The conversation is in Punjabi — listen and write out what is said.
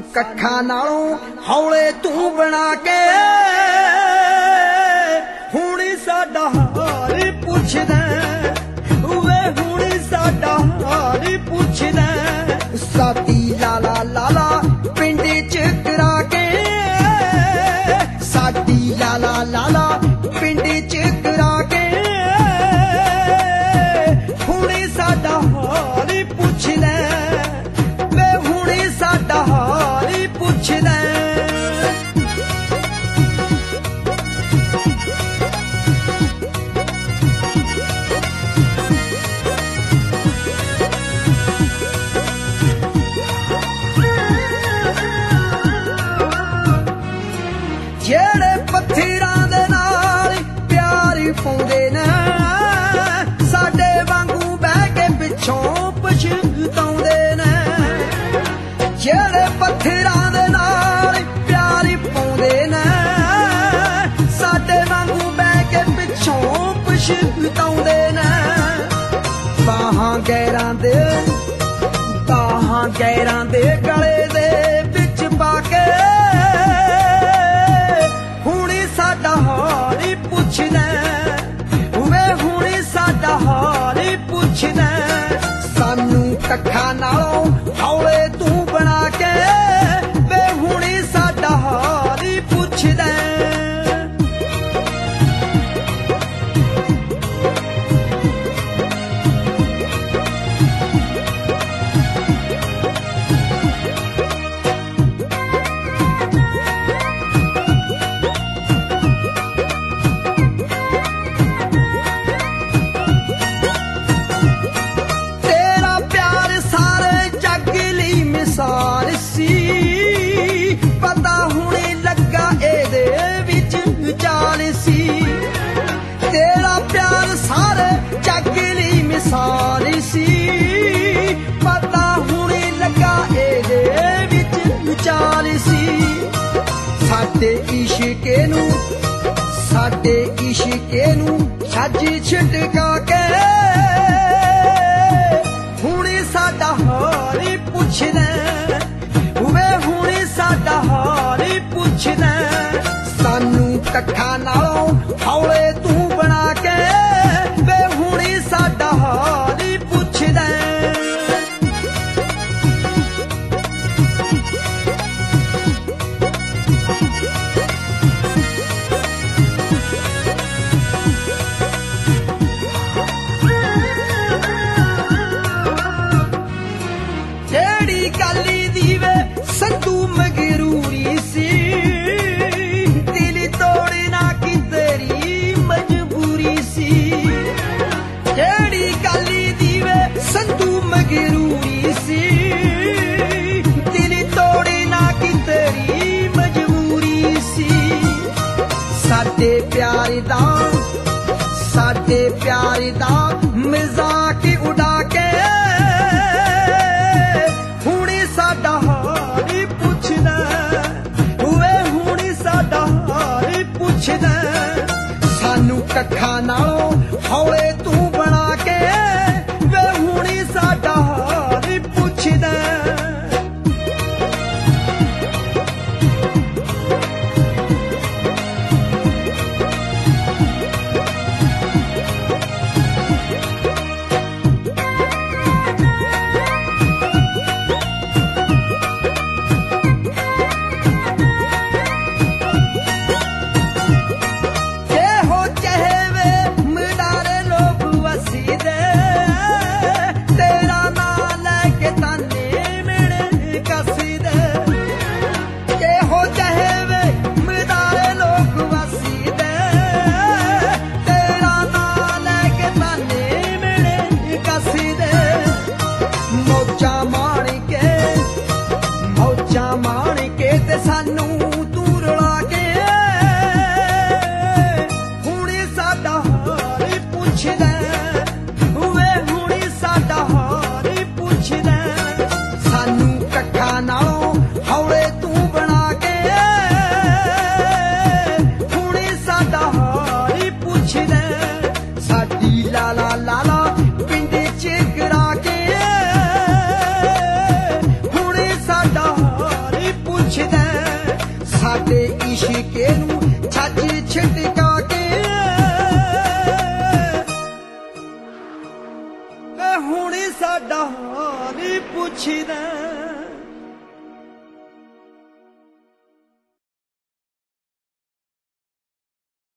ਕੱਖਾਂ ਨਾਲੋਂ ਹੌਲੇ ਤੂੰ ਬਣਾ ਕੇ ਹੁਣ ਸਾਡਾ ਹਾਲ ਪੁੱਛਦਾ ਵੇ ਹੁਣ ਸਾਡਾ ਹਾਲ ਪੁੱਛਦਾ ਸਾਡੀ ਲਾਲਾ ਲਾਲਾ ਪਿੰਡ ਚ ਕਰਾ ਕੇ ਸਾਡੀ ਲਾਲਾ ਲਾਲਾ ਪਿੰਡ ਚ ਕਰਾ ਕੇ ਹੁਣ ਸਾਡਾ ਹਾਲ ਪੁੱਛਦਾ ਵੇ ਹੁਣ ਸਾਡਾ ਹਾਲ ਪੁੱਛਦਾ ਜਿਹੜੇ ਪੱਥਰਾਂ ਦੇ ਨਾਲ ਪਿਆਰ ਪਾਉਂਦੇ ਨੇ ਸਾਡੇ ਵਾਂਗੂ ਬਹਿ ਕੇ ਪਿੱਛੋਂ ਪਛਤਾਉਂਦੇ ਨੇ ਜਿਹੜੇ ਪੱਥਰਾਂ ਦੇ ਨਾਲ ਪਿਆਰ ਪਾਉਂਦੇ ਨੇ ਸਾਡੇ ਵਾਂਗੂ ਬਹਿ ਕੇ ਪਿੱਛੋਂ ਪਛਤਾਉਂਦੇ ਨੇ ਬਾਹਾਂ ਗੈਰਾਂ ਦੇ ਗਲੇ ਦੇ ਵਿੱਚ ਪਾ ਕੇ ਸਾਡਾ ਹਾਲ ਪੁੱਛਦਾ ਵੇ ਹੁਣ ਸਾਡਾ ਹਾਲ ਪੁੱਛਦਾ ਸਾਨੂੰ ਕੱਖਾਂ ਨਾਲੋਂ ਹੌਲੇ ਤੂੰ ਬਣਾ ਕੇ ਵੇ ਹੁਣ ਸਾਡਾ ਹਾਲ ਪੁੱਛਦਾ ਸਾਲ ਸੀ ਪਤਾ ਹੁਣੇ ਲੱਗਾ ਇਹਦੇ ਵਿੱਚ ਚਾਲ ਸੀ ਤੇਰਾ ਪਿਆਰ ਸਾਰੇ ਜੱਗ ਲਈ ਮਿਸਾਲ ਸੀ ਪਤਾ ਹੁਣੇ ਲੱਗਾ ਇਹਦੇ ਵਿੱਚ ਚਾਲ ਸੀ ਸਾਡੇ ਇਸ਼ਕੇ ਨੂੰ ਛੱਜ ਛਿੜਕਾ ਕੇ ਹੁਣ ਸਾਡਾ ਹਾਲ ਪੁੱਛਦਾ ਵੇ ਹੁਣ ਸਾਡਾ ਹਾਲ ਪੁੱਛਦਾ ਸਾਨੂੰ ਕੱਖਾਂ ਨਾਲੋਂ ਹੌਲੇ ਤੂੰ ਬਣਾ ਕੇ ਵੇ ਹੁਣ ਸਾਡਾ ਹਾਲ ਪੁੱਛਦਾ ਜਿਹੜੀ ਕਾਲੀ ਦੀ ਵੇ ਸੰਧੂ ਮਗਰੂਰੀ ਸੀ ਦਿਲ ਤੋੜਨਾ ਕੀ ਤੇਰੀ ਮਜਬੂਰੀ ਸੀ ਜਿਹੜੀ ਕਾਲੀ ਦੀ ਵੇ ਸੰਧੂ ਮਗਰੂਰੀ ਸੀ ਦਿਲ ਤੋੜਨਾ ਕੀ ਤੇਰੀ ਮਜਬੂਰੀ ਸੀ ਸਾਡੇ ਪਿਆਰ ਦਾ ਮਜ਼ਾਕ ਉਡਾ ਕੇ ਸਾਡਾ ਹਾਲ ਪੁੱਛਦਾ ਵੇ ਹੁਣ ਸਾਡਾ ਹਾਲ ਪੁੱਛਦਾ ਸਾਨੂੰ ਕੱਖਾਂ ਨਾਲੋਂ ਹੌਲੇ ਤੂੰ ਬਣਾ ਕੇ ਵੇ ਹੁਣ ਸਾਡਾ ਹਾਲ ਪੁੱਛਦਾ ਮਾਣ ਕੇ ਤੇ ਸਾਨੂੰ ਤੂੰ ਰੁਲਾ ਕੇ ਹੁਣ ਸਾਡਾ ਹਾਲ ਪੁੱਛਦਾ ਵੇ ਹੁਣ ਸਾਡਾ ਹਾਲ ਪੁੱਛਦਾ ਸਾਨੂੰ ਕੱਖਾਂ ਨਾਲੋਂ ਹੌਲੇ ਤੂੰ ਬਣਾ ਕੇ ਹੁਣ ਸਾਡਾ ਹਾਲ ਪੁੱਛਦਾ ਸਾਡੀ ਲਾਲਾ ਲਾਲਾ ਪਿੰਡ ਚ ਕਰਾ ਕੇ ਹੁਣ ਸਾਡਾ ਹਾਲ ਸਾਡੇ ਇਸ਼ਕੇ ਨੂੰ ਛੱਜ ਛਿਟਕਾ ਕੇ ਵੇ ਹੁਣ ਸਾਡਾ ਹਾਲ ਪੁੱਛਦਾ